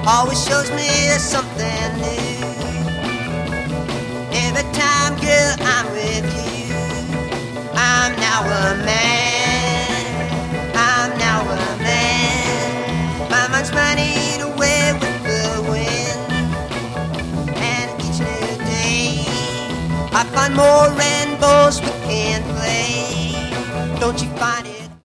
always shows me there's something new. Every time, girl, I'm with you, I'm now a man. I'm now a man. My mind's running away with the wind, and each new day I find more rainbows we can play. Don't you find it?